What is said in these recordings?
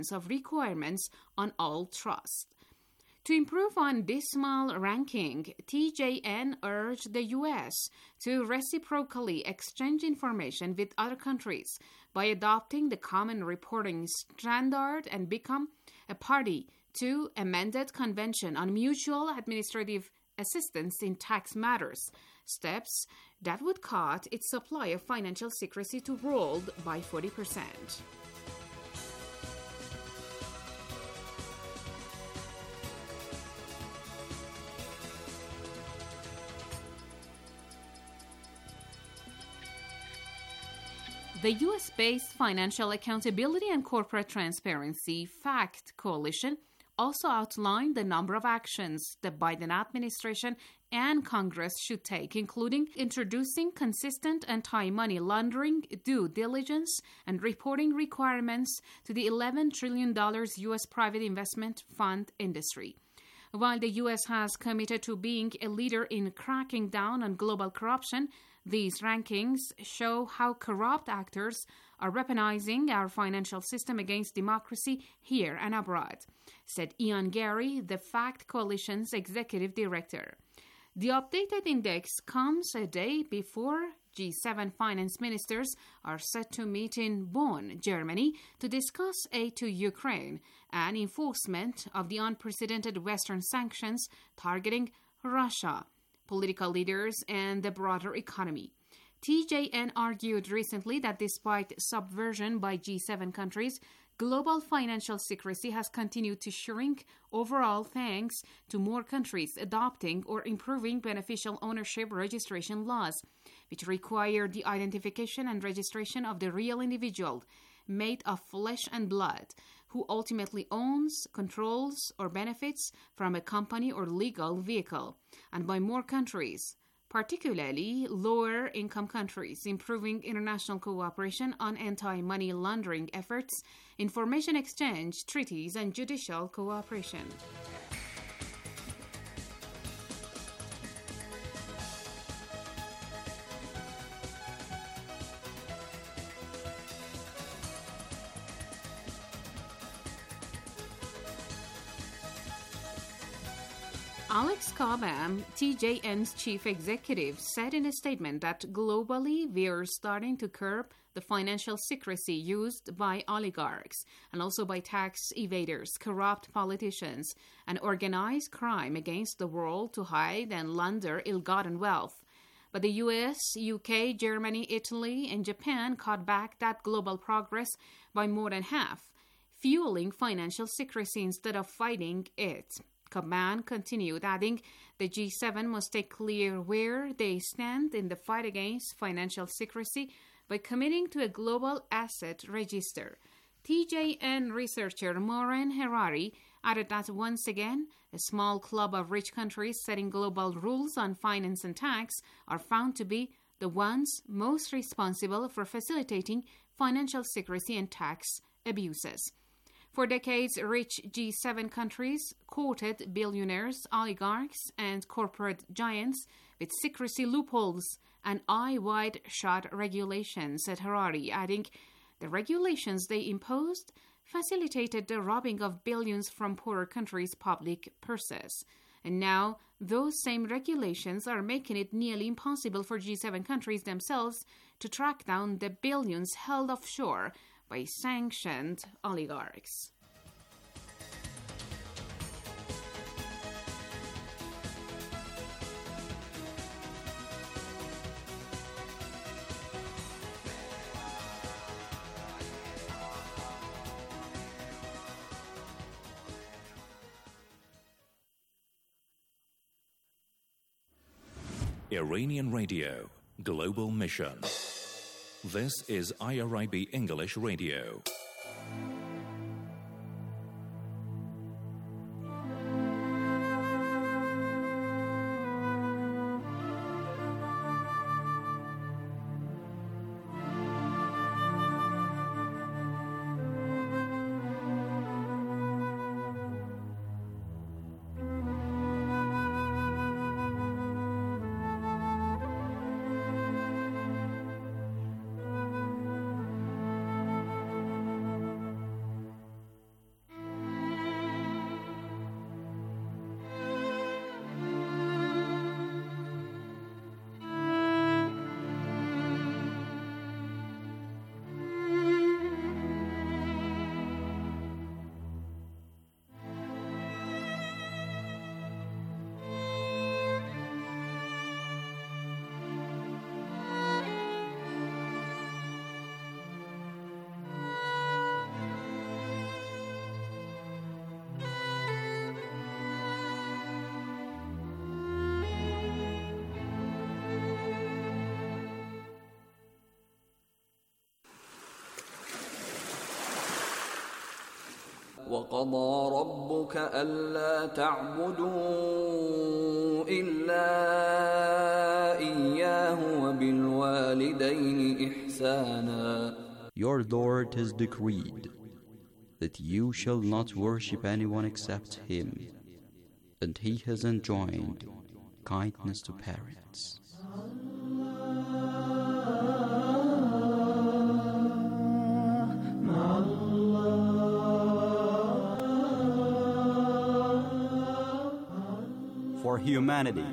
of requirements on all trusts. To improve on dismal ranking, TJN urged the U.S. to reciprocally exchange information with other countries by adopting the Common Reporting Standard and become a party to amended Convention on Mutual Administrative Assistance in Tax Matters, steps that would cut its supply of financial secrecy to world by 40%. The U.S.-based Financial Accountability and Corporate Transparency FACT Coalition also outlined the number of actions the Biden administration and Congress should take, including introducing consistent anti-money laundering due diligence and reporting requirements to the $11 trillion U.S. private investment fund industry. While the U.S. has committed to being a leader in cracking down on global corruption, these rankings show how corrupt actors are weaponizing our financial system against democracy here and abroad, said Ian Gary, the FACT Coalition's executive director. The updated index comes a day before G7 finance ministers are set to meet in Bonn, Germany, to discuss aid to Ukraine and enforcement of the unprecedented Western sanctions targeting Russia, political leaders, and the broader economy. TJN argued recently that despite subversion by G7 countries, global financial secrecy has continued to shrink overall thanks to more countries adopting or improving beneficial ownership registration laws, which require the identification and registration of the real individual made of flesh and blood, who ultimately owns, controls, or benefits from a company or legal vehicle, and by more countries, particularly lower-income countries, improving international cooperation on anti-money laundering efforts, information exchange, treaties, and judicial cooperation. Alex Cobham, TJN's chief executive, said in a statement that globally we are starting to curb the financial secrecy used by oligarchs and also by tax evaders, corrupt politicians, and organized crime against the world to hide and launder ill-gotten wealth. But the US, UK, Germany, Italy, and Japan cut back that global progress by more than half, fueling financial secrecy instead of fighting it. Cobham continued, adding, the G7 must take clear where they stand in the fight against financial secrecy by committing to a global asset register. TJN researcher Maureen Harari added that once again, a small club of rich countries setting global rules on finance and tax are found to be the ones most responsible for facilitating financial secrecy and tax abuses. For decades, rich G7 countries courted billionaires, oligarchs, and corporate giants with secrecy loopholes and eye-wide-shut regulations, said Harari, adding, the regulations they imposed facilitated the robbing of billions from poorer countries' public purses. And now, those same regulations are making it nearly impossible for G7 countries themselves to track down the billions held offshore by sanctioned oligarchs. Iranian Radio, Global Mission. This is IRIB English Radio. وقضى ربك ألا تعبدوا إلا إياه وبالوالدين إحسانا. Your Lord has decreed that you shall not worship anyone except Him, and He has enjoined kindness to parents. For humanity,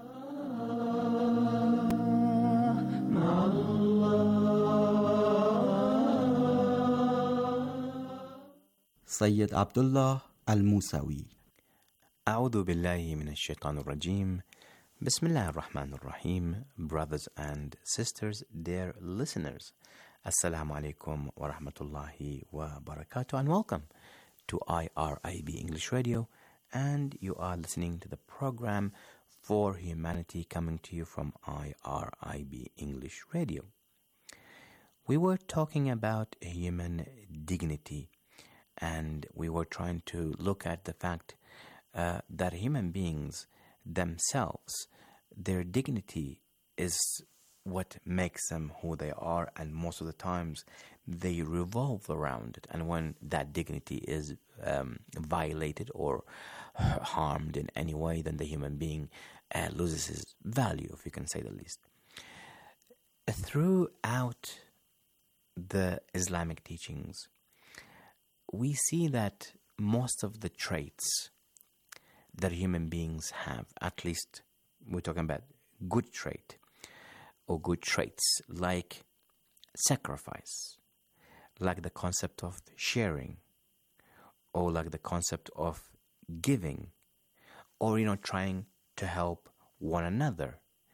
Sayyid Abdullah Al-Musawi. أعوذ بالله من الشيطان الرجيم. Bismillah ar-Rahman ar-Rahim. Brothers and sisters, dear listeners, Assalamu alaikum wa rahmatullahi wa barakatuh, and welcome to IRIB English Radio. And you are listening to the program For Humanity, coming to you from IRIB English Radio. We were talking about human dignity, and we were trying to look at the fact that human beings themselves, their dignity is what makes them who they are, and most of the times they revolve around it. And when that dignity is violated or harmed in any way, then the human being loses his value, if you can say the least. Throughout the Islamic teachings, we see that most of the traits that human beings have, at least we're talking about good trait or good traits, like sacrifice, like the concept of sharing, or like the concept of giving, or trying to help one another,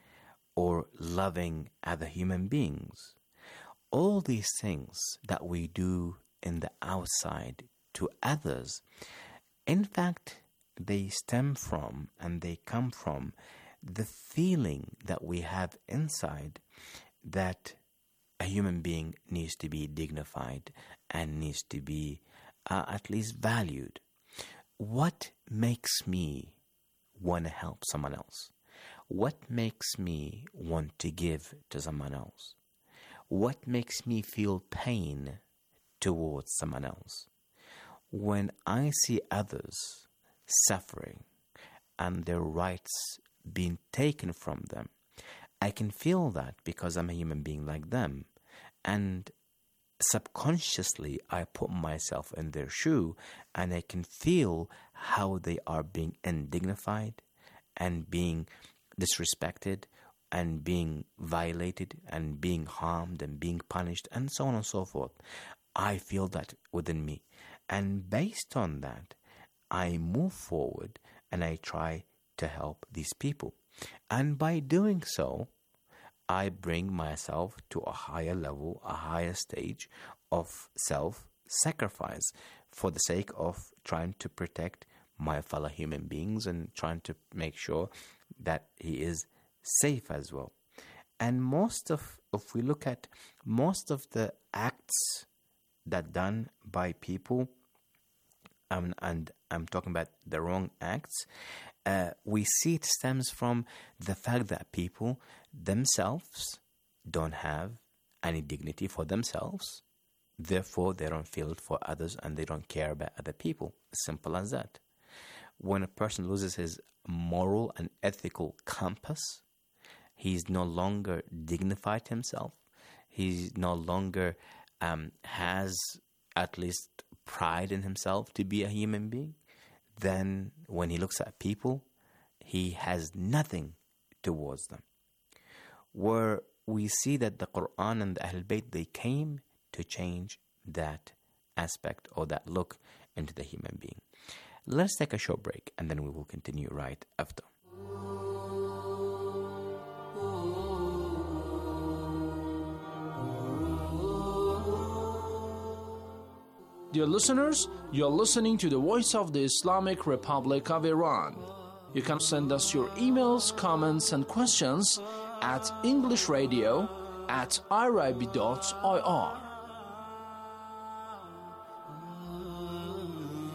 or loving other human beings. All these things that we do in the outside to others, in fact, they stem from and they come from the feeling that we have inside that a human being needs to be dignified and needs to be at least valued. What makes me want to help someone else? What makes me want to give to someone else? What makes me feel pain towards someone else? When I see others suffering and their rights being taken from them, I can feel that because I'm a human being like them, and subconsciously I put myself in their shoe, and I can feel how they are being undignified and being disrespected and being violated and being harmed and being punished and so on and so forth. I feel that within me, and based on that I move forward and I try to help these people, and by doing so I bring myself to a higher level, a higher stage of self-sacrifice for the sake of trying to protect my fellow human beings and trying to make sure that he is safe as well. And if we look at most of the acts that done by people, and I'm talking about the wrong acts, we see it stems from the fact that people themselves don't have any dignity for themselves. Therefore, they don't feel it for others and they don't care about other people. Simple as that. When a person loses his moral and ethical compass, he's no longer dignified himself. He's no longer has at least pride in himself to be a human being. Then when he looks at people, he has nothing towards them. Where we see that the Quran and the Ahlul Bayt, they came to change that aspect or that look into the human being. Let's take a short break and then we will continue right after. Dear listeners, you're listening to the Voice of the Islamic Republic of Iran. You can send us your emails, comments, and questions at englishradio@irib.ir.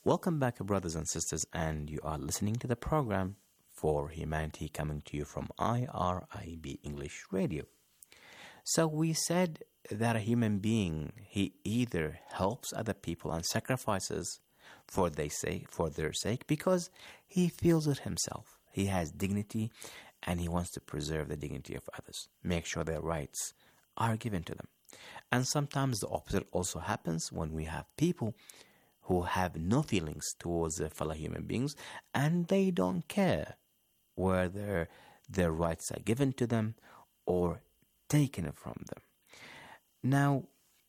Welcome back, brothers and sisters, and you are listening to the program For Humanity, coming to you from IRIB English Radio. So we said that a human being, he either helps other people and sacrifices for their sake because he feels it himself. He has dignity and he wants to preserve the dignity of others, make sure their rights are given to them. And sometimes the opposite also happens when we have people who have no feelings towards their fellow human beings and they don't care whether their rights are given to them or taken from them. Now,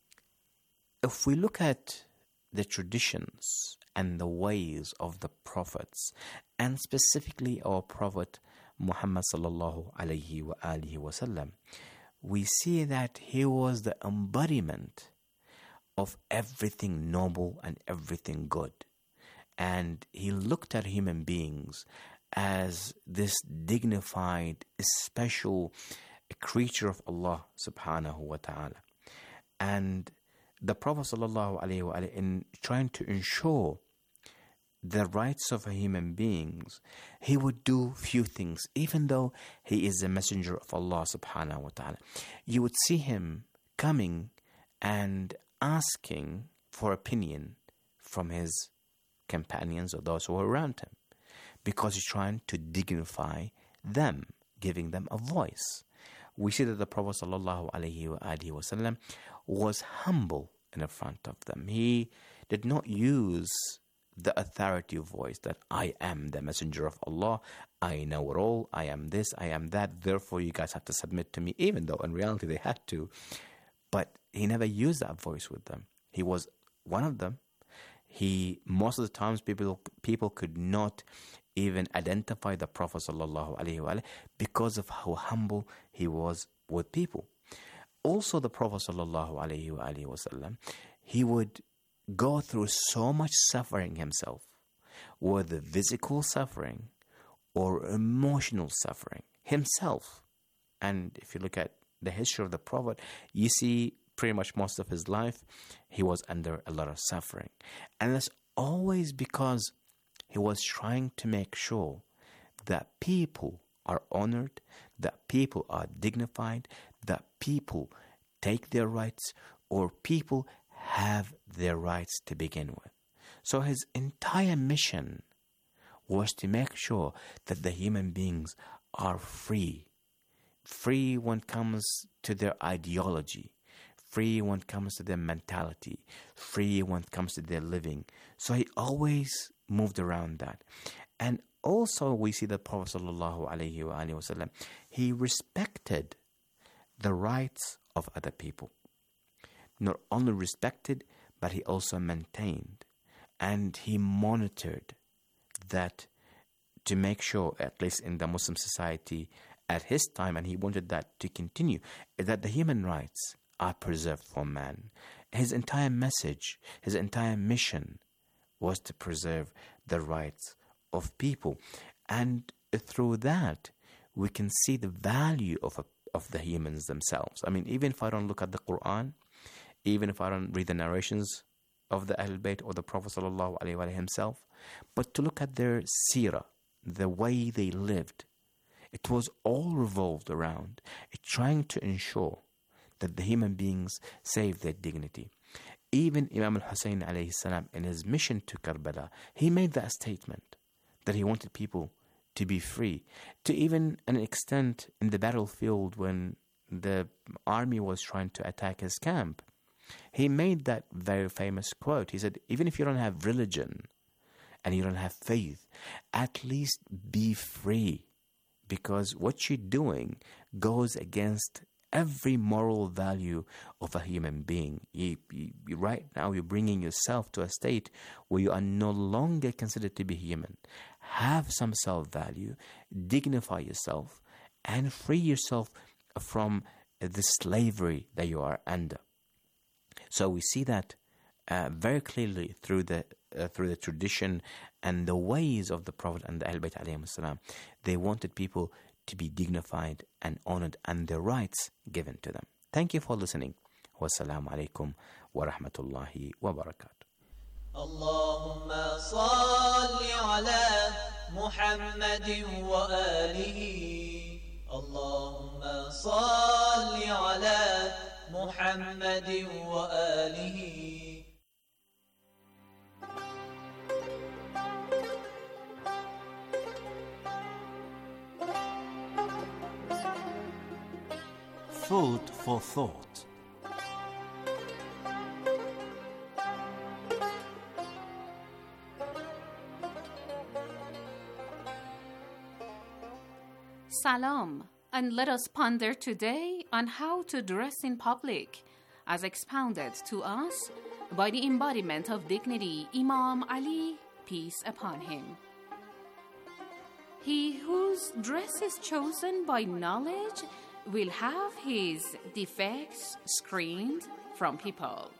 if we look at the traditions and the ways of the prophets, and specifically our Prophet Muhammad sallallahu alayhi wa alihi wasallam, we see that he was the embodiment of everything noble and everything good. And he looked at human beings as this dignified, special creature of Allah subhanahu wa ta'ala. And the Prophet sallallahu alayhi wa alayhi, in trying to ensure the rights of human beings, he would do few things, even though he is the messenger of Allah subhanahu wa ta'ala. You would see him coming and asking for opinion from his companions or those who were around him, because he's trying to dignify them, giving them a voice. We see that the Prophet sallallahu alaihi wasallam was humble in front of them. He did not use the authoritative voice that I am the messenger of Allah, I know it all, I am this, I am that, therefore you guys have to submit to me, even though in reality they had to. But he never used that voice with them. He was one of them. Most of the times people could not even identify the Prophet sallallahu alaihi wasallam because of how humble he was with people. Also, the Prophet sallallahu alaihi wasallam, he would go through so much suffering himself, whether physical suffering or emotional suffering himself. And if you look at the history of the Prophet, you see pretty much most of his life he was under a lot of suffering. And that's always because he was trying to make sure that people are honored, that people are dignified, that people take their rights, or people have their rights to begin with. So his entire mission was to make sure that the human beings are free when it comes to their ideology, free when it comes to their mentality, free when it comes to their living. So he always moved around that. And also we see that Prophet sallallahu alaihi wasallam, he respected the rights of other people. Not only respected, but he also maintained and he monitored that to make sure, at least in the Muslim society at his time, and he wanted that to continue, that the human rights are preserved for man. His entire message, his entire mission was to preserve the rights of people. And through that, we can see the value of the humans themselves. I mean, even if I don't look at the Quran, even if I don't read the narrations of the Ahlul Bayt or the Prophet sallallahu alaihi wasallam himself, but to look at their seerah, the way they lived, it was all revolved around trying to ensure that the human beings save their dignity. Even Imam al-Hussein alayhi salam, in his mission to Karbala, he made that statement that he wanted people to be free, to even an extent in the battlefield when the army was trying to attack his camp. He made that very famous quote. He said, even if you don't have religion and you don't have faith, at least be free, because what you're doing goes against every moral value of a human being. Right now, you're bringing yourself to a state where you are no longer considered to be human. Have some self-value, dignify yourself, and free yourself from the slavery that you are under. So we see that very clearly through the tradition and the ways of the Prophet and the Ahlul Bayt alayhim salam. They wanted people to be dignified and honored and their rights given to them. Thank you for listening. Wassalamu alaikum wa rahmatullahi wa barakatuh. اللهم صل على محمد وآله اللهم صل على محمد وآله Food for thought. Salam, and let us ponder today on how to dress in public, as expounded to us by the embodiment of dignity, Imam Ali, peace upon him. He whose dress is chosen by knowledge will have his defects screened from people.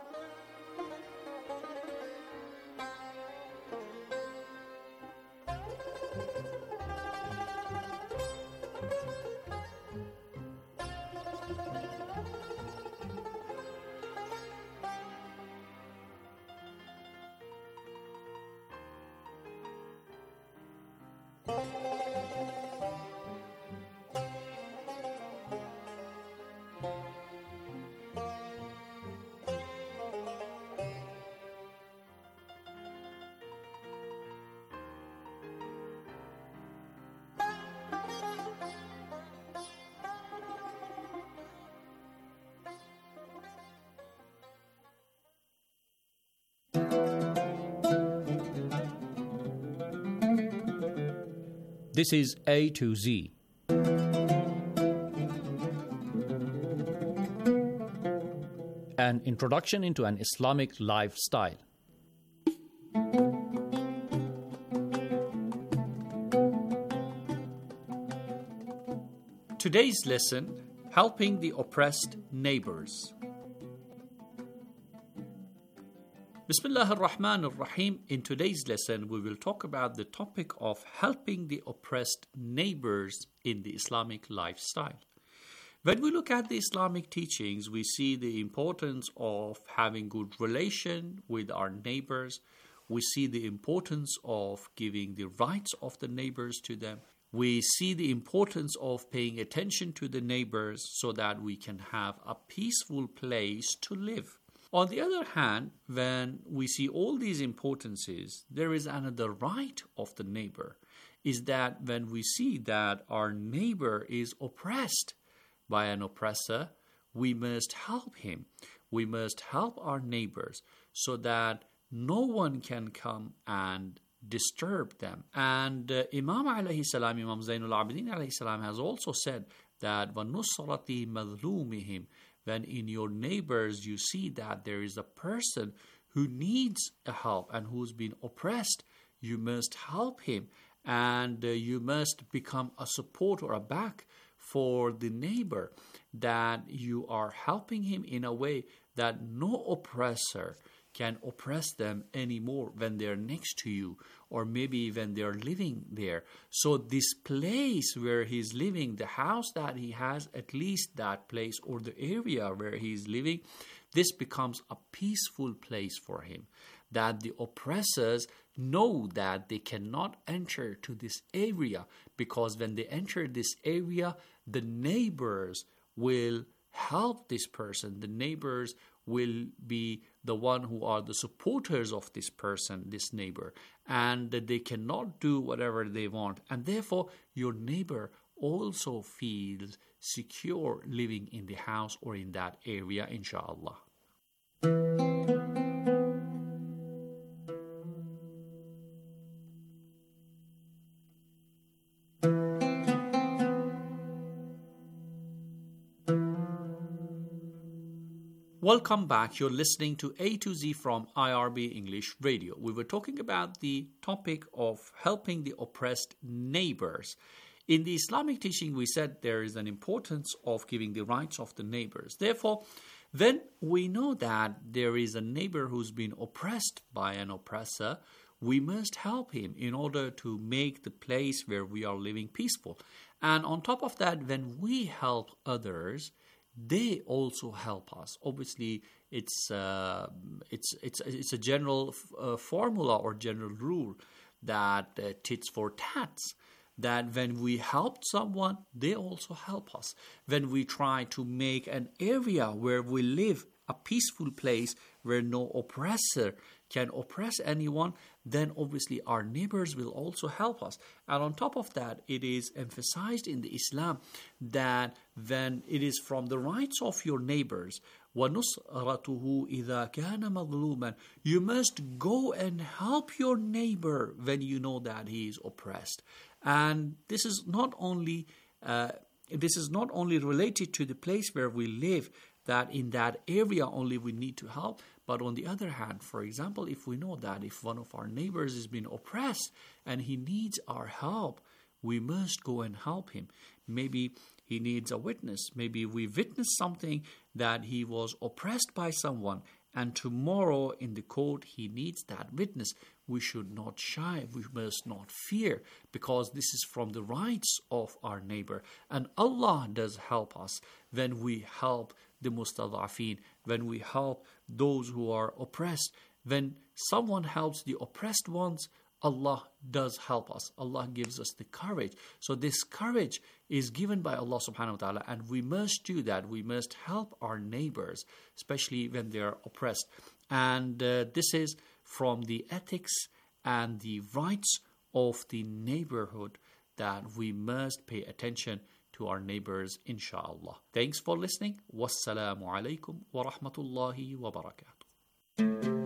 This is A to Z. An introduction into an Islamic lifestyle. Today's lesson, helping the oppressed neighbors. Bismillah ar-Rahman ar-Rahim. In today's lesson, we will talk about the topic of helping the oppressed neighbors in the Islamic lifestyle. When we look at the Islamic teachings, we see the importance of having good relation with our neighbors. We see the importance of giving the rights of the neighbors to them. We see the importance of paying attention to the neighbors so that we can have a peaceful place to live. On the other hand, when we see all these importances, there is another right of the neighbor, is that when we see that our neighbor is oppressed by an oppressor, we must help him. We must help our neighbors so that no one can come and disturb them. And Imam alayhi salam, Imam Zainul Abidin alayhi salam has also said that وَنُصْرَةِ مَظْلُومِهِمْ, when in your neighbors you see that there is a person who needs a help and who's been oppressed, you must help him and you must become a support or a back for the neighbor, that you are helping him in a way that no oppressor can oppress them anymore when they're next to you or maybe when they're living there. So this place where he's living, the house that he has, at least that place or the area where he's living, this becomes a peaceful place for him. That the oppressors know that they cannot enter to this area, because when they enter this area, the neighbors will help this person. The neighbors will be the one who are the supporters of this person, this neighbor, and they cannot do whatever they want. And therefore, your neighbor also feels secure living in the house or in that area, inshallah. Welcome back. You're listening to A to Z from IRB English Radio. We were talking about the topic of helping the oppressed neighbors. In the Islamic teaching, we said there is an importance of giving the rights of the neighbors. Therefore, when we know that there is a neighbor who's been oppressed by an oppressor, we must help him in order to make the place where we are living peaceful. And on top of that, when we help others, they also help us. Obviously, it's a general formula or general rule that tits for tats, that when we help someone, they also help us. When we try to make an area where we live a peaceful place where no oppressor can oppress anyone, then obviously our neighbors will also help us. And on top of that, it is emphasized in the Islam that when it is from the rights of your neighbors, وَنُصْرَتُهُ إِذَا كَانَ مَظْلُومًا, you must go and help your neighbor when you know that he is oppressed. And this is not only related to the place where we live, that in that area only we need to help. But on the other hand, for example, if we know that if one of our neighbors is being oppressed and he needs our help, we must go and help him. Maybe he needs a witness. Maybe we witnessed something that he was oppressed by someone, and tomorrow in the court he needs that witness. We should not shy, we must not fear, because this is from the rights of our neighbor. And Allah does help us when we help the mustadafin, when we help those who are oppressed. When someone helps the oppressed ones, Allah does help us. Allah gives us the courage. So this courage is given by Allah subhanahu wa ta'ala, and we must do that. We must help our neighbors, especially when they are oppressed. And this is from the ethics and the rights of the neighborhood, that we must pay attention to our neighbors, inshallah. Thanks for listening. Wassalamu alaikum wa rahmatullahi wa barakatuh.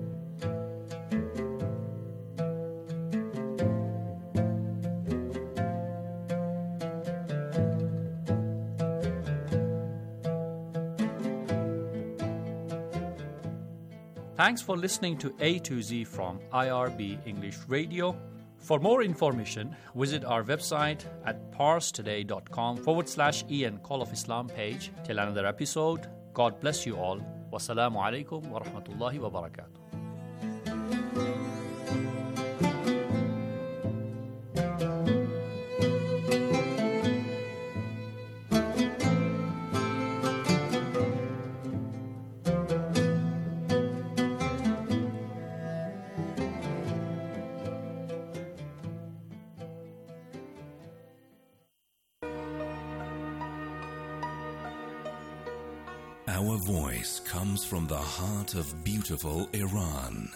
Thanks for listening to A to Z from IRB English Radio. For more information, visit our website at parstoday.com/EN Call of Islam page. Till another episode, God bless you all. Wassalamu alaikum wa rahmatullahi wa barakatuh. Our voice comes from the heart of beautiful Iran.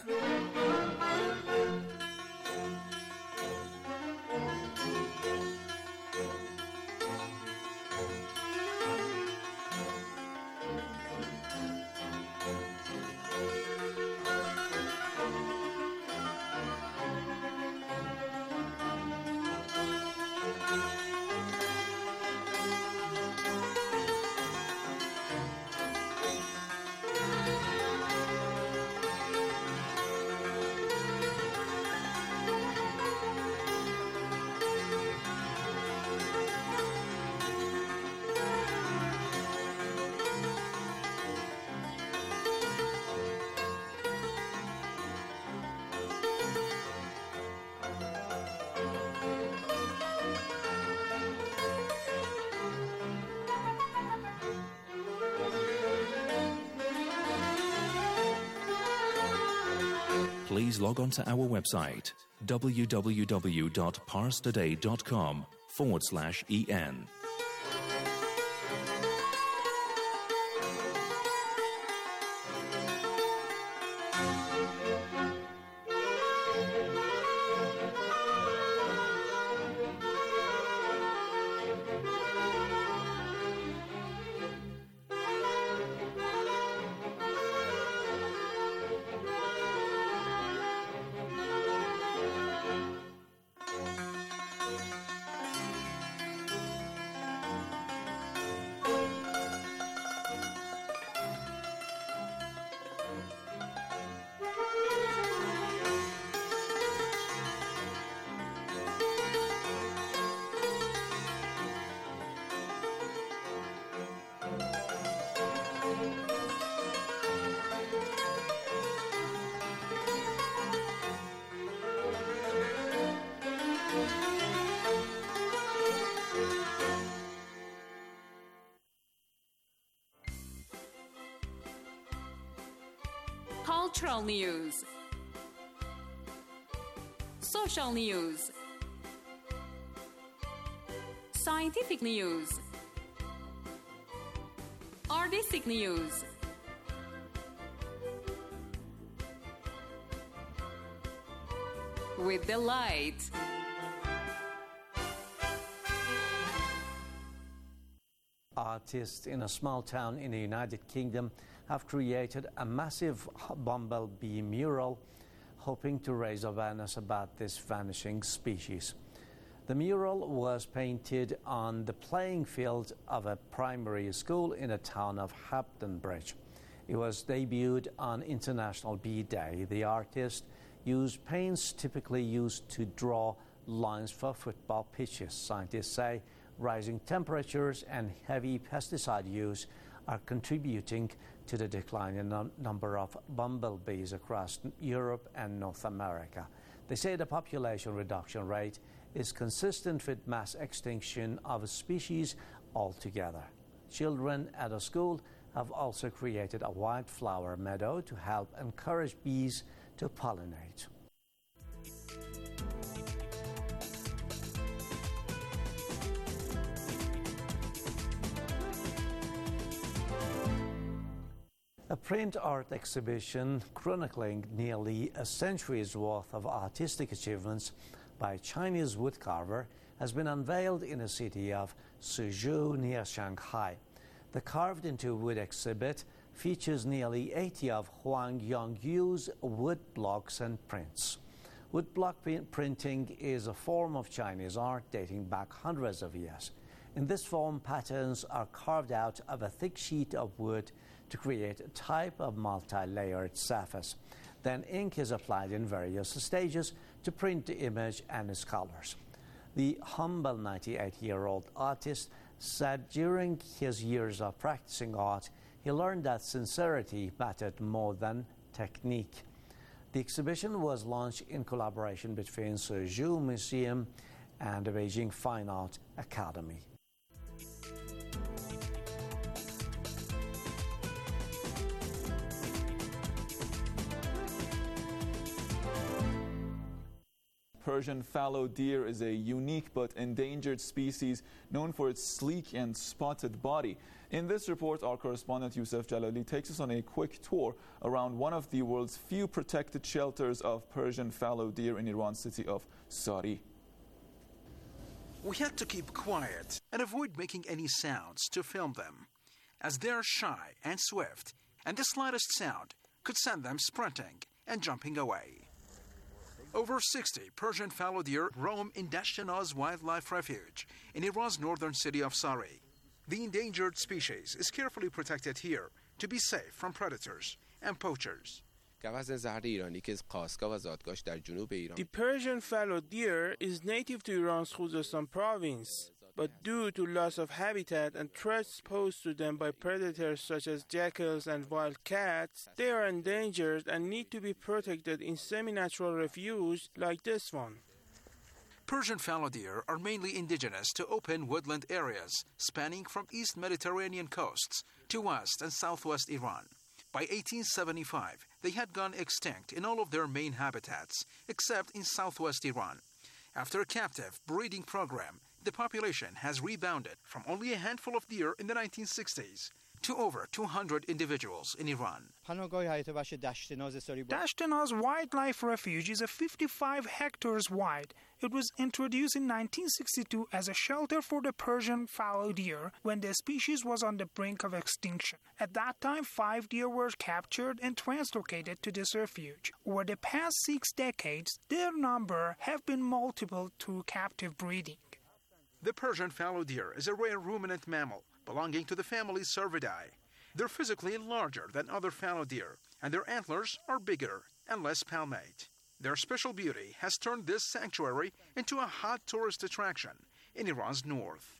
Please log on to our website www.parstoday.com/EN. Cultural news. Social news. Scientific news. Artistic news. With delight. Artists in a small town in the United Kingdom have created a massive bumblebee mural hoping to raise awareness about this vanishing species. The mural was painted on the playing field of a primary school in the town of Hampton Bridge. It was debuted on International Bee Day. The artist used paints typically used to draw lines for football pitches. Scientists say rising temperatures and heavy pesticide use are contributing to the decline in the number of bumblebees across Europe and North America. They say the population reduction rate is consistent with mass extinction of a species altogether. Children at a school have also created a wildflower meadow to help encourage bees to pollinate. A print art exhibition chronicling nearly a century's worth of artistic achievements by a Chinese woodcarver has been unveiled in the city of Suzhou near Shanghai. The Carved into Wood exhibit features nearly 80 of Huang Yongyu's wood blocks and prints. Woodblock printing is a form of Chinese art dating back hundreds of years. In this form, patterns are carved out of a thick sheet of wood to create a type of multi-layered surface. Then ink is applied in various stages to print the image and its colors. The humble 98-year-old artist said during his years of practicing art, he learned that sincerity mattered more than technique. The exhibition was launched in collaboration between Suzhou Museum and the Beijing Fine Art Academy. Persian fallow deer is a unique but endangered species known for its sleek and spotted body. In this report, our correspondent Youssef Jalali takes us on a quick tour around one of the world's few protected shelters of Persian fallow deer in Iran's city of Sari. We had to keep quiet and avoid making any sounds to film them, as they are shy and swift, and the slightest sound could send them sprinting and jumping away. Over 60 Persian fallow deer roam in Dashtinaz Wildlife Refuge in Iran's northern city of Sari. The endangered species is carefully protected here to be safe from predators and poachers. The Persian fallow deer is native to Iran's Khuzestan province, but due to loss of habitat and threats posed to them by predators such as jackals and wild cats, they are endangered and need to be protected in semi-natural refuge like this one. Persian fallow deer are mainly indigenous to open woodland areas spanning from East Mediterranean coasts to West and Southwest Iran. By 1875, they had gone extinct in all of their main habitats, except in southwest Iran. After a captive breeding program, the population has rebounded from only a handful of deer in the 1960s to over 200 individuals in Iran. Dashtinaz Wildlife Refuge is 55 hectares wide. It was introduced in 1962 as a shelter for the Persian fallow deer when the species was on the brink of extinction. At that time, 5 deer were captured and translocated to this refuge. Over the past 6 decades, their number have been multiplied through captive breeding. The Persian fallow deer is a rare ruminant mammal belonging to the family Cervidae. They're physically larger than other fallow deer, and their antlers are bigger and less palmate. Their special beauty has turned this sanctuary into a hot tourist attraction in Iran's north.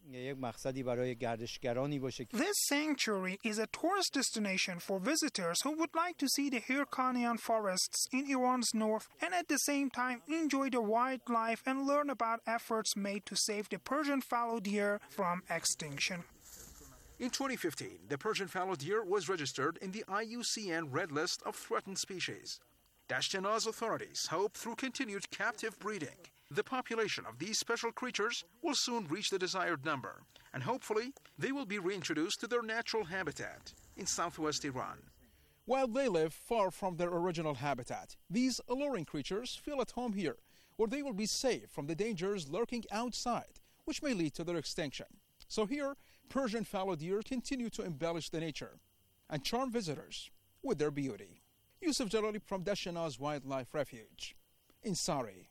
This sanctuary is a tourist destination for visitors who would like to see the Hyrcanian forests in Iran's north and at the same time enjoy the wildlife and learn about efforts made to save the Persian fallow deer from extinction. In 2015, the Persian fallow deer was registered in the IUCN Red List of Threatened Species. Dashtenaz authorities hope through continued captive breeding, the population of these special creatures will soon reach the desired number, and hopefully they will be reintroduced to their natural habitat in southwest Iran. While they live far from their original habitat, these alluring creatures feel at home here, where they will be safe from the dangers lurking outside, which may lead to their extinction. So here, Persian fallow deer continue to embellish the nature and charm visitors with their beauty. Yusuf Jalali from Dashtenaz Wildlife Refuge in Sari.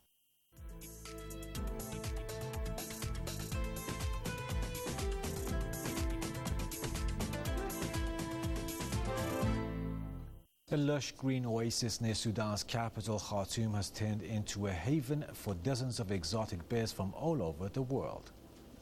The lush green oasis near Sudan's capital, Khartoum, has turned into a haven for dozens of exotic birds from all over the world.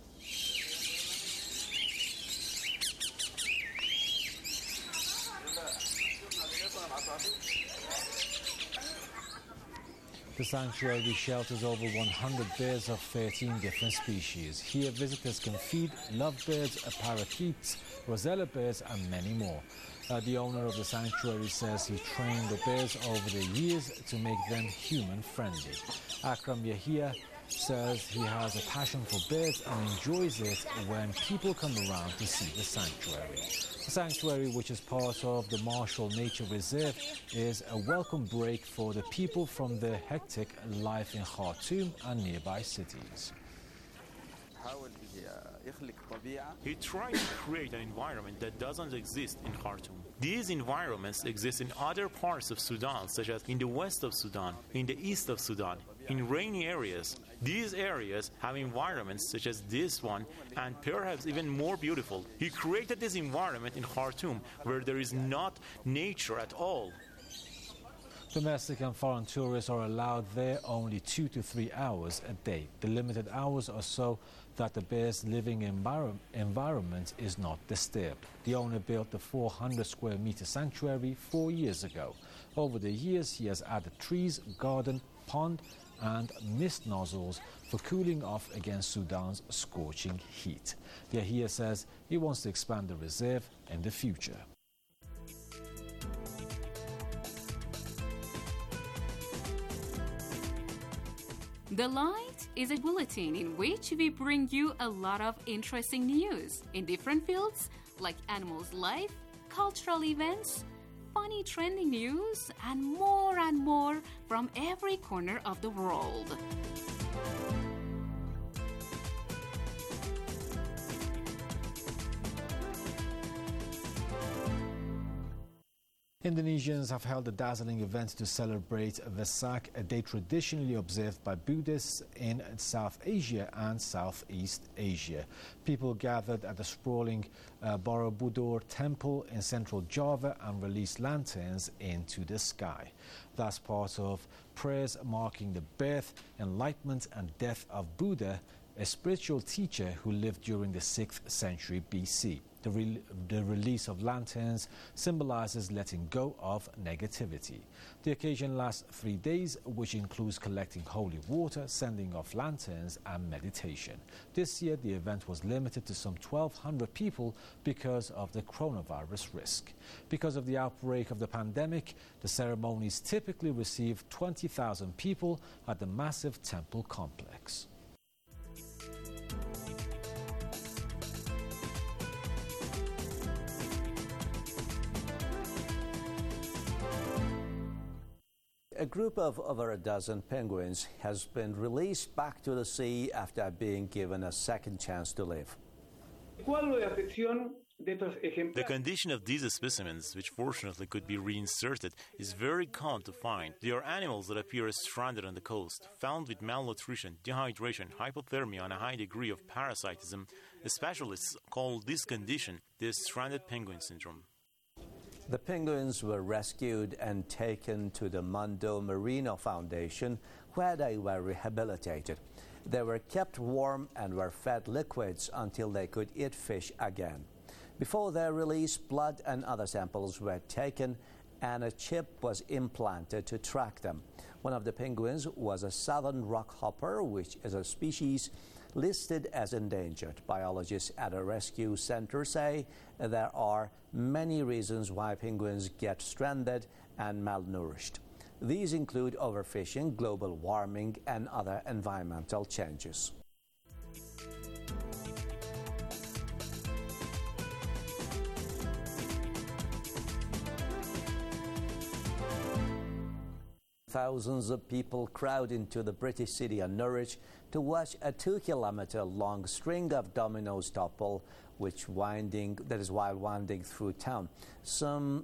The sanctuary shelters over 100 birds of 13 different species. Here, visitors can feed lovebirds, parakeets, rosella birds, and many more. The owner of the sanctuary says he trained the birds over the years to make them human-friendly. Akram Yahia says he has a passion for birds and enjoys it when people come around to see the sanctuary. The sanctuary, which is part of the Marshall Nature Reserve, is a welcome break for the people from the hectic life in Khartoum and nearby cities. He tried to create an environment that doesn't exist in Khartoum. These environments exist in other parts of Sudan, such as in the west of Sudan, in the east of Sudan, in rainy areas. These areas have environments such as this one, and perhaps even more beautiful. He created this environment in Khartoum where there is not nature at all. Domestic and foreign tourists are allowed there only 2 to 3 hours a day. The limited hours are so that the bear's living environment is not disturbed. The owner built the 400 square meter sanctuary 4 years ago. Over the years, he has added trees, garden, pond, and mist nozzles for cooling off against Sudan's scorching heat. Yahia says he wants to expand the reserve in the future. The Light is a bulletin in which we bring you a lot of interesting news in different fields like animals' life, cultural events, funny trending news, and more from every corner of the world. Indonesians have held a dazzling event to celebrate Vesak, a day traditionally observed by Buddhists in South Asia and Southeast Asia. People gathered at the sprawling Borobudur temple in central Java and released lanterns into the sky. That's part of prayers marking the birth, enlightenment and death of Buddha, a spiritual teacher who lived during the 6th century BC. The release of lanterns symbolizes letting go of negativity. The occasion lasts 3 days, which includes collecting holy water, sending off lanterns, and meditation. This year, the event was limited to some 1,200 people because of the coronavirus risk. Because of the outbreak of the pandemic, the ceremonies typically receive 20,000 people at the massive temple complex. A group of over a dozen penguins has been released back to the sea after being given a second chance to live. The condition of these specimens, which fortunately could be reinserted, is very common to find. They are animals that appear stranded on the coast, found with malnutrition, dehydration, hypothermia, and a high degree of parasitism. Specialists call this condition the stranded penguin syndrome. The penguins were rescued and taken to the Mondo Marino Foundation, where they were rehabilitated. They were kept warm and were fed liquids until they could eat fish again. Before their release, blood and other samples were taken and a chip was implanted to track them. One of the penguins was a southern rockhopper, which is a species listed as endangered. Biologists at a rescue center say there are many reasons why penguins get stranded and malnourished. These include overfishing, global warming, and other environmental changes. Thousands of people crowd into the British city of Norwich to watch a 2-kilometer-long string of dominoes topple, while winding through town. Some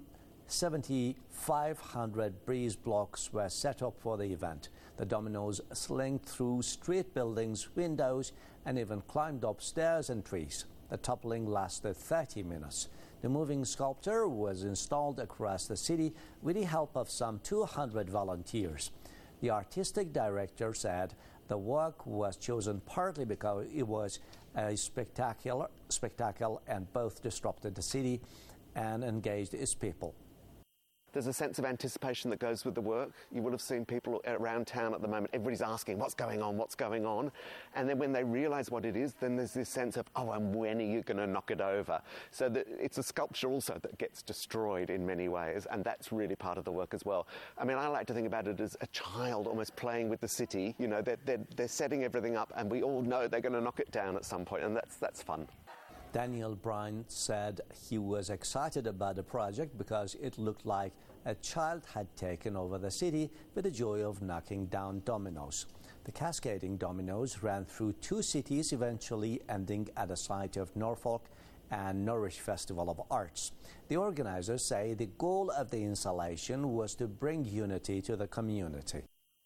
7,500 breeze blocks were set up for the event. The dominoes slinked through street buildings, windows, and even climbed up stairs and trees. The toppling lasted 30 minutes. The moving sculpture was installed across the city with the help of some 200 volunteers. The artistic director said the work was chosen partly because it was a spectacle and both disrupted the city and engaged its people. There's a sense of anticipation that goes with the work. You will have seen people around town at the moment. Everybody's asking, what's going on, what's going on? And then when they realise what it is, then there's this sense of, oh, and when are you going to knock it over? So it's a sculpture also that gets destroyed in many ways, and that's really part of the work as well. I mean, I like to think about it as a child almost playing with the city. You know, they're setting everything up, and we all know they're going to knock it down at some point, and that's fun. Daniel Bryan said he was excited about the project because it looked like a child had taken over the city with the joy of knocking down dominoes. The cascading dominoes ran through 2 cities, eventually ending at the site of Norfolk and Norwich Festival of Arts. The organizers say the goal of the installation was to bring unity to the community.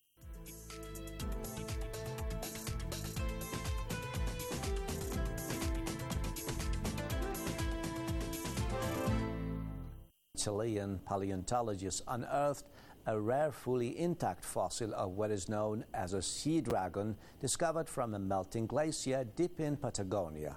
Chilean paleontologists unearthed a rare fully intact fossil of what is known as a sea dragon discovered from a melting glacier deep in Patagonia.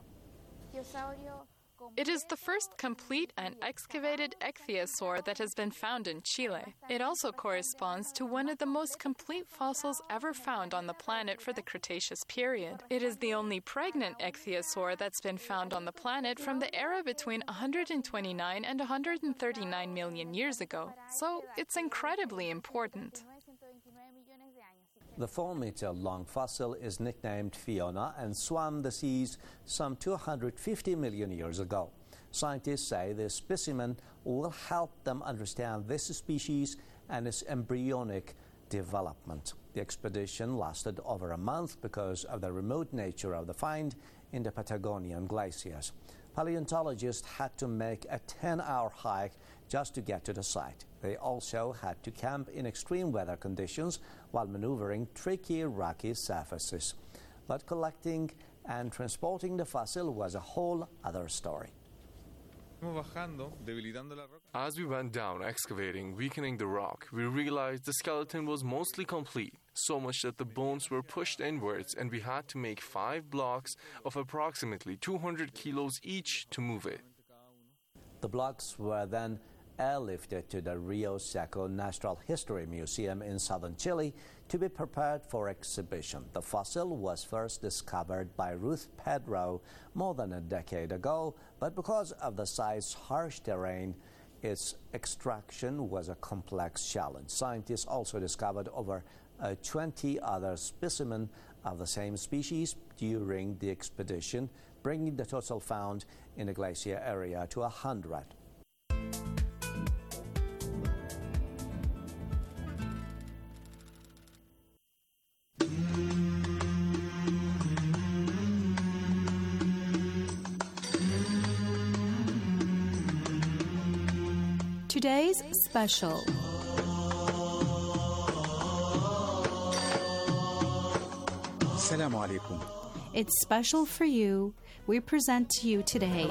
It is the first complete and excavated ichthyosaur that has been found in Chile. It also corresponds to one of the most complete fossils ever found on the planet for the Cretaceous period. It is the only pregnant ichthyosaur that's been found on the planet from the era between 129 and 139 million years ago. So it's incredibly important. The 4-meter-long fossil is nicknamed Fiona and swam the seas some 250 million years ago. Scientists say this specimen will help them understand this species and its embryonic development. The expedition lasted over a month because of the remote nature of the find in the Patagonian glaciers. Paleontologists had to make a 10-hour hike just to get to the site. They also had to camp in extreme weather conditions while maneuvering tricky, rocky surfaces. But collecting and transporting the fossil was a whole other story. As we went down excavating, weakening the rock, we realized the skeleton was mostly complete, so much that the bones were pushed inwards and we had to make 5 blocks of approximately 200 kilos each to move it. The blocks were then airlifted to the Rio Seco Natural History Museum in southern Chile to be prepared for exhibition. The fossil was first discovered by Ruth Pedro more than a decade ago, but because of the site's harsh terrain, its extraction was a complex challenge. Scientists also discovered over 20 other specimens of the same species during the expedition, bringing the total found in the glacier area to 100. Today's special. Assalamu alaikum. It's special for you. We present to you today.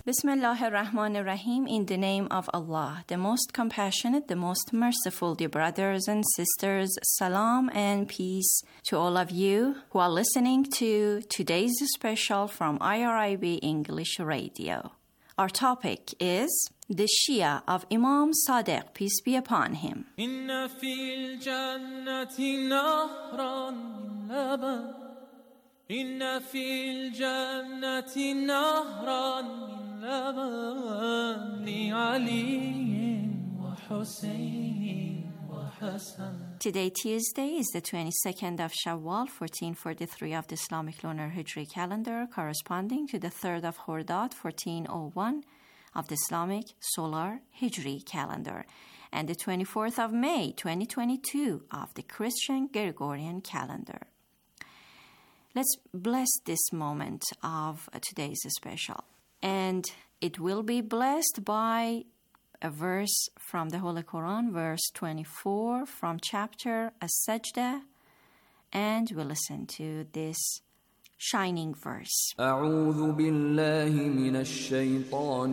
Bismillah ar-Rahman ar-Rahim, in the name of Allah, the most compassionate, the most merciful. Dear brothers and sisters, salam and peace to all of you who are listening to today's special from IRIB English Radio. Our topic is the Shia of Imam Sadiq, peace be upon him. Inna fil jannati nahran min laban. Inna fil jannati nahran min laban li Ali wa Hussein wa Hassan. Today, Tuesday, is the 22nd of Shawwal, 1443 of the Islamic Lunar Hijri calendar, corresponding to the 3rd of Khordad, 1401 of the Islamic Solar Hijri calendar, and the 24th of May, 2022 of the Christian Gregorian calendar. Let's bless this moment of today's special. And it will be blessed by a verse from the Holy Quran, verse 24 from chapter As-Sajdah, and we'll listen to this shining verse. أعوذ بالله من الشيطان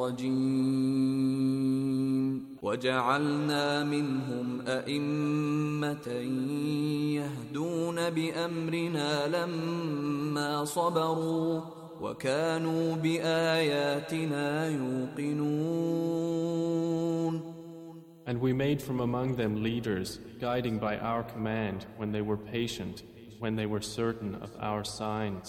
الرجيم وجعلنا منهم أئمة يهدون بأمرنا لما صبروا وكانوا بآياتنا يوقنون. And we made from among them leaders, guiding by our command when they were patient, when they were certain of our signs.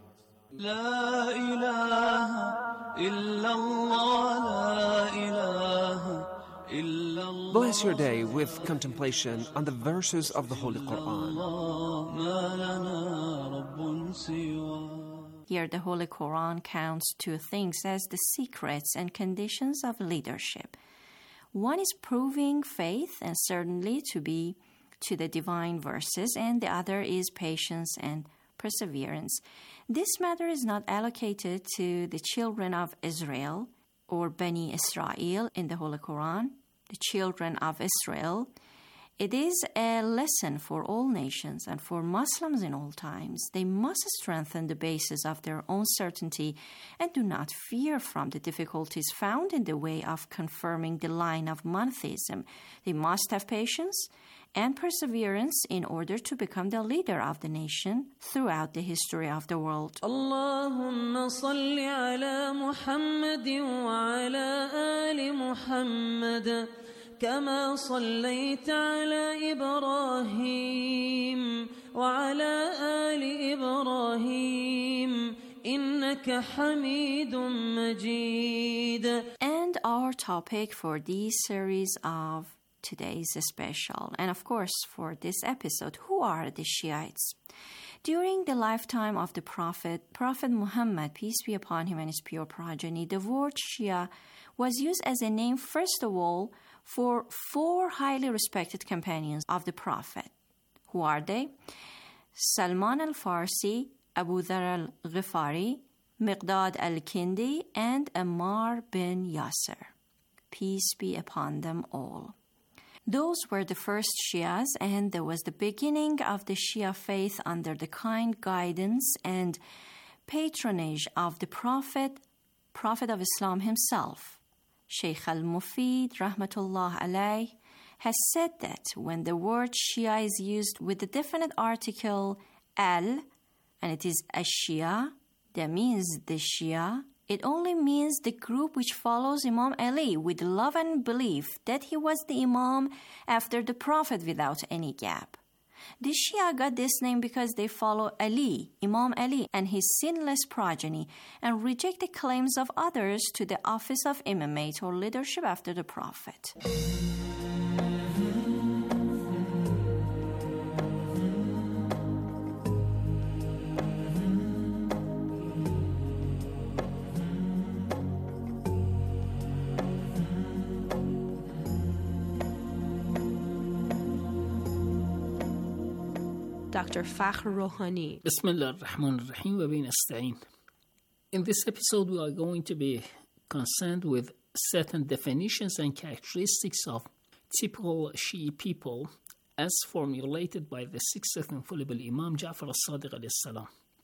لا إله إلا الله لا إله إلا الله. Bless your day with contemplation on the verses of the Holy Quran. ما لنا رب سواه. Here the Holy Quran counts two things as the secrets and conditions of leadership. One is proving faith and certainly to be to the divine verses, and the other is patience and perseverance. This matter is not allocated to the children of Israel or Bani Israel in the Holy Quran, the children of Israel. It is a lesson for all nations and for Muslims in all times. They must strengthen the basis of their own certainty and do not fear from the difficulties found in the way of confirming the line of monotheism. They must have patience and perseverance in order to become the leader of the nation throughout the history of the world. Allahumma salli ala Muhammadin wa ala ali Muhammad. كما صليت على إبراهيم وعلى آل إبراهيم إنك حميد مجيد. And our topic for this series of today's special, and of course for this episode, who are the Shiites? During the lifetime of the Prophet Muhammad, peace be upon him and his pure progeny, the word Shia was used as a name, first of all, for four highly respected companions of the Prophet. Who are they? Salman al-Farsi, Abu Dhar al-Ghifari, Miqdad al-Kindi, and Ammar bin Yasir. Peace be upon them all. Those were the first Shias, and there was the beginning of the Shia faith under the kind guidance and patronage of the Prophet of Islam himself. Shaykh al-Mufid, rahmatullah alayh, has said that when the word Shia is used with the definite article al, and it is a Shia, that means the Shia, it only means the group which follows Imam Ali with love and belief that he was the Imam after the Prophet without any gap. The Shia got this name because they follow Ali, Imam Ali, and his sinless progeny, and reject the claims of others to the office of imamate or leadership after the Prophet. Dr. Fakhr Rouhani. Bismillah ar-Rahman ar-Rahim wa bin asta'in. In this episode, we are going to be concerned with certain definitions and characteristics of typical Shi'i people as formulated by the sixth infallible Imam Ja'far al-Sadiq alayhi salam.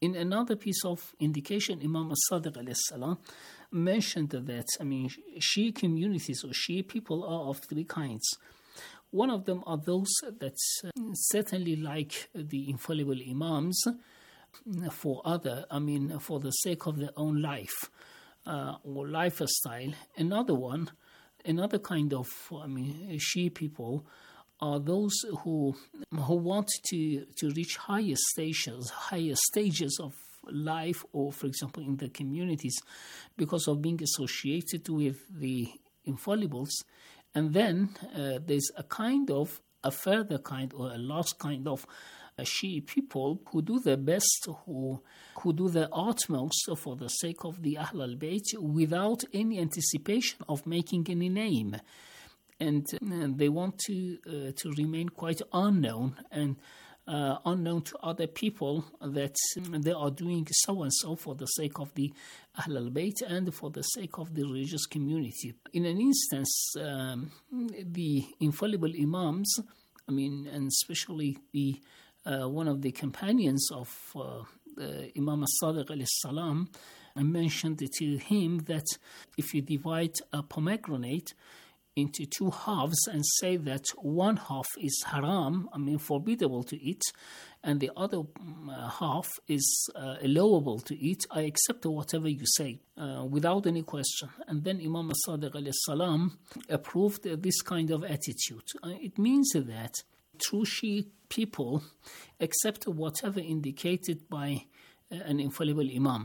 In another piece of indication, Imam as-Sadiq alayhi salam mentioned that, Shia communities or Shia people are of three kinds. One of them are those that certainly like the infallible Imams for the sake of their own life or lifestyle. Another kind of Shia people are those who want to reach higher stages of life, or for example in the communities, because of being associated with the infallibles. And then there's a further kind or a last kind of Shia people who do their best, who do their utmost for the sake of the Ahl al-Bayt without any anticipation of making any name. And they want to remain quite unknown and unknown to other people, that they are doing so and so for the sake of the Ahl al-Bayt and for the sake of the religious community. In an instance, the infallible Imams, and especially the one of the companions of Imam as-Sadiq alayhi salam, mentioned to him that if you divide a pomegranate into two halves and say that one half is haram, forbiddable to eat, and the other half is allowable to eat, I accept whatever you say without any question. And then Imam as-Sadiq alayhi salam approved this kind of attitude. It means that true Shia people accept whatever indicated by an infallible Imam.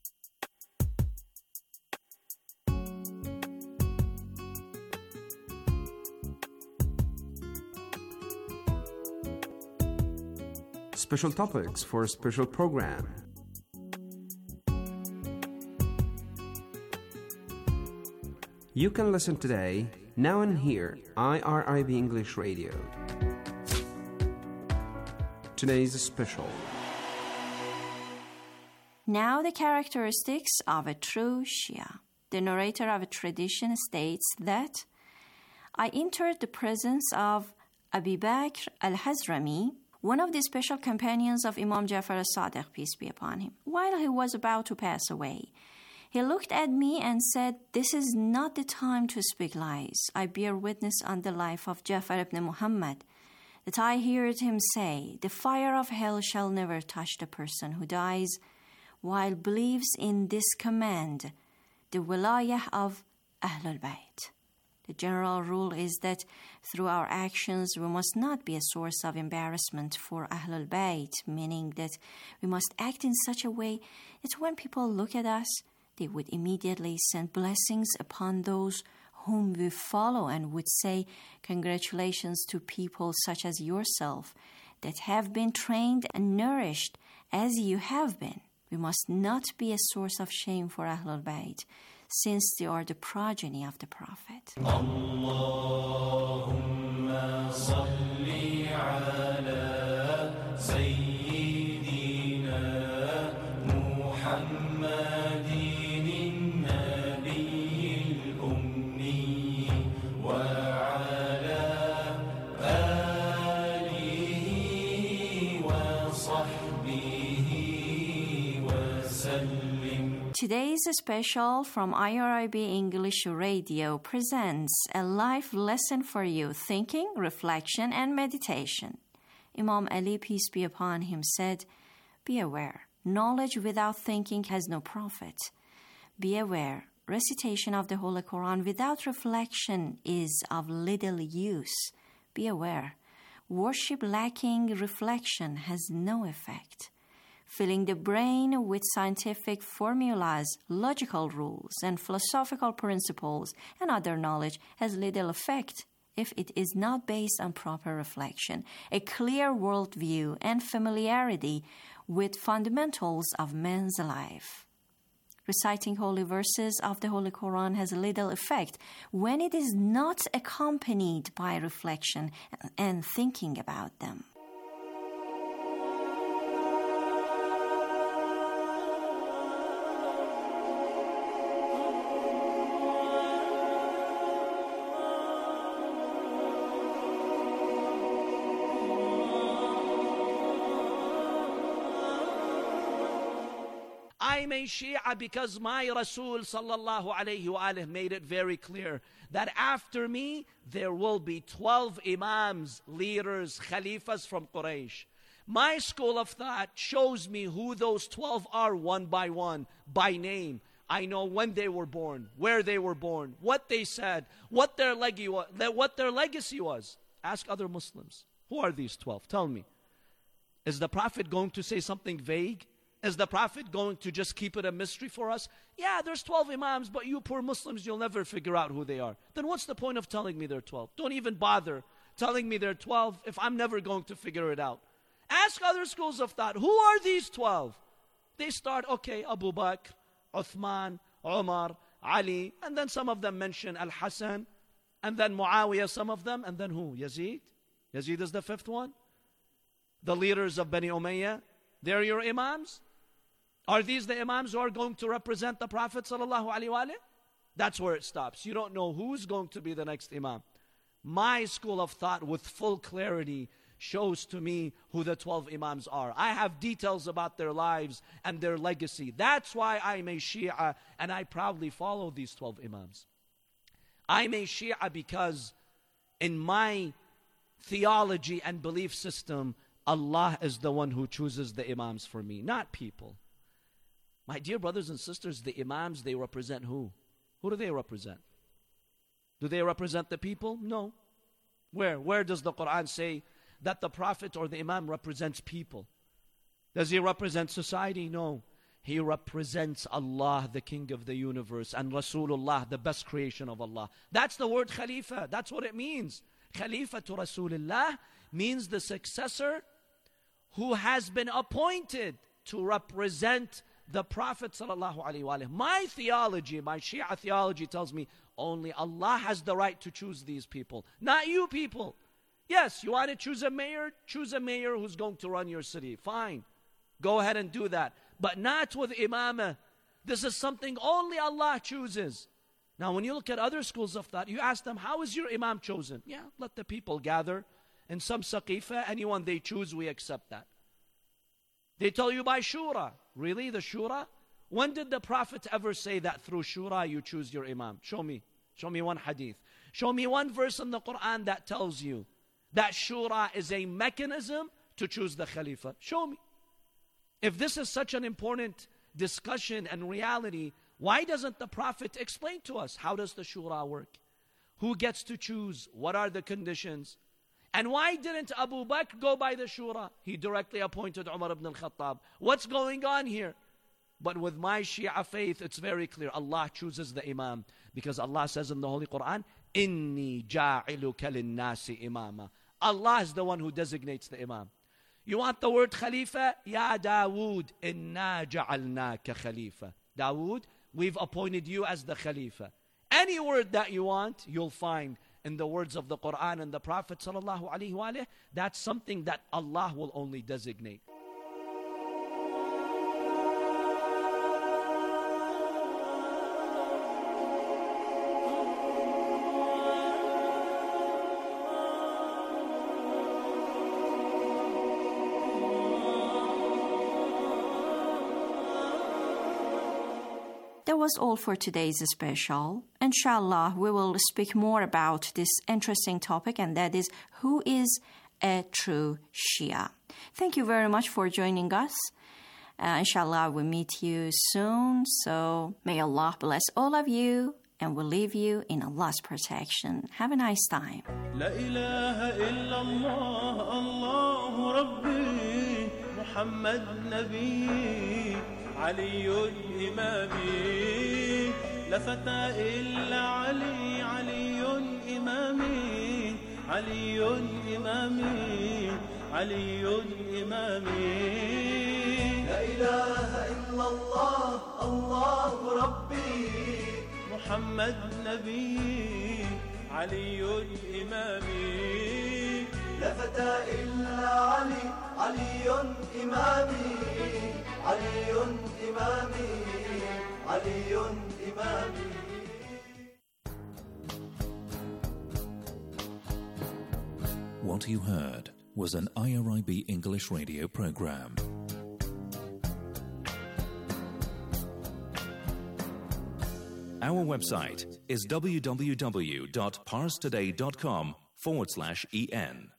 Special topics for a special program. You can listen today, now and here, IRIB English Radio. Today's special. Now the characteristics of a true Shia. The narrator of a tradition states that I entered the presence of Abu Bakr al-Hazrami, one of the special companions of Imam Jafar as-Sadiq, peace be upon him, while he was about to pass away. He looked at me and said, "This is not the time to speak lies. I bear witness on the life of Jafar ibn Muhammad that I heard him say, the fire of hell shall never touch the person who dies while believes in this command, the wilayah of Ahlul Bayt." The general rule is that through our actions we must not be a source of embarrassment for Ahlul Bayt, meaning that we must act in such a way that when people look at us, they would immediately send blessings upon those whom we follow and would say, "Congratulations to people such as yourself that have been trained and nourished as you have been." We must not be a source of shame for Ahlul Bayt, since they are the progeny of the Prophet. Allahumma salli ala Sayyidina Muhammadin al-Nabiyil Ummi wa ala alihi wa sahbihi wa sallim. Today's special from IRIB English Radio presents a life lesson for you, thinking, reflection, and meditation. Imam Ali, peace be upon him, said, "Be aware, knowledge without thinking has no profit. Be aware, recitation of the Holy Quran without reflection is of little use. Be aware, worship lacking reflection has no effect. Filling the brain with scientific formulas, logical rules, and philosophical principles and other knowledge has little effect if it is not based on proper reflection, a clear worldview, and familiarity with fundamentals of man's life. Reciting holy verses of the Holy Quran has little effect when it is not accompanied by reflection and thinking about them. I'm a Shia because my Rasul sallallahu alayhi wa made it very clear that after me there will be 12 Imams, leaders, Khalifas from Quraysh. My school of thought shows me who those 12 are one by one, by name. I know when they were born, where they were born, what they said, what their legacy was. Ask other Muslims. Who are these 12? Tell me. Is the Prophet going to say something vague? Is the Prophet going to just keep it a mystery for us? Yeah, there's 12 Imams, but you poor Muslims, you'll never figure out who they are. Then what's the point of telling me they're 12? Don't even bother telling me they're 12 if I'm never going to figure it out. Ask other schools of thought. Who are these 12? They start, okay, Abu Bakr, Uthman, Umar, Ali, and then some of them mention Al-Hasan, and then Muawiyah, some of them, and then who? Yazid? Yazid is the fifth one. The leaders of Bani Umayyah, they're your Imams? Are these the Imams who are going to represent the Prophet sallallahu alaihi wasallam? That's where it stops. You don't know who's going to be the next Imam. My school of thought with full clarity shows to me who the 12 Imams are. I have details about their lives and their legacy. That's why I'm a Shia and I proudly follow these 12 Imams. I'm a Shia because in my theology and belief system, Allah is the one who chooses the Imams for me, not people. My dear brothers and sisters, the Imams, they represent who? Who do they represent? Do they represent the people? No. Where does the Quran say that the Prophet or the Imam represents people? Does he represent society? No. He represents Allah, the King of the universe, and Rasulullah, the best creation of Allah. That's the word Khalifa. That's what it means. Khalifa to Rasulullah means the successor who has been appointed to represent the Prophet sallallahu alaihi wasallam. My theology, my Shia theology tells me only Allah has the right to choose these people, not you people. Yes, you want to choose a mayor who's going to run your city. Fine. Go ahead and do that. But not with imamah. This is something only Allah chooses. Now, when you look at other schools of thought, you ask them, how is your imam chosen? Yeah, let the people gather. In some saqifa, anyone they choose, we accept that. They tell you by shura. Really, the shura? When did the Prophet ever say that through shura you choose your imam? Show me. Show me one hadith. Show me one verse in the Quran that tells you that shura is a mechanism to choose the khalifa. Show me. If this is such an important discussion and reality, why doesn't the Prophet explain to us how does the shura work? Who gets to choose? What are the conditions? And why didn't Abu Bakr go by the shura? He directly appointed Umar ibn al-Khattab. What's going on here? But with my Shia faith, it's very clear. Allah chooses the imam. Because Allah says in the Holy Quran, Inni ja'iluka linnasi imama. Allah is the one who designates the imam. You want the word Khalifa? Ya Dawood, inna ja'alnaka Khalifa. Dawood, we've appointed you as the Khalifa. Any word that you want, you'll find in the words of the Quran and the Prophet sallallahu alaihi wasallam. That's something that Allah will only designate. That was all for today's special. Inshallah, we will speak more about this interesting topic, and that is, who is a true Shia? Thank you very much for joining us. Inshallah, we'll meet you soon. So may Allah bless all of you, and we'll leave you in Allah's protection. Have a nice time. La ilaha illallah, Allahu Rabbi, Muhammad Nabi. علي إمامي لا فتى إلا علي علي إمامي علي إمامي علي إمامي لا إله إلا الله الله ربي محمد نبي علي إمامي لا فتى إلا علي علي إمامي علي إمامي علي إمامي. What you heard was an IRIB English radio program. Our website is www.parstoday.com/en.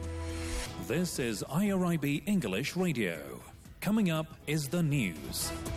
This is IRIB English Radio. Coming up is the news.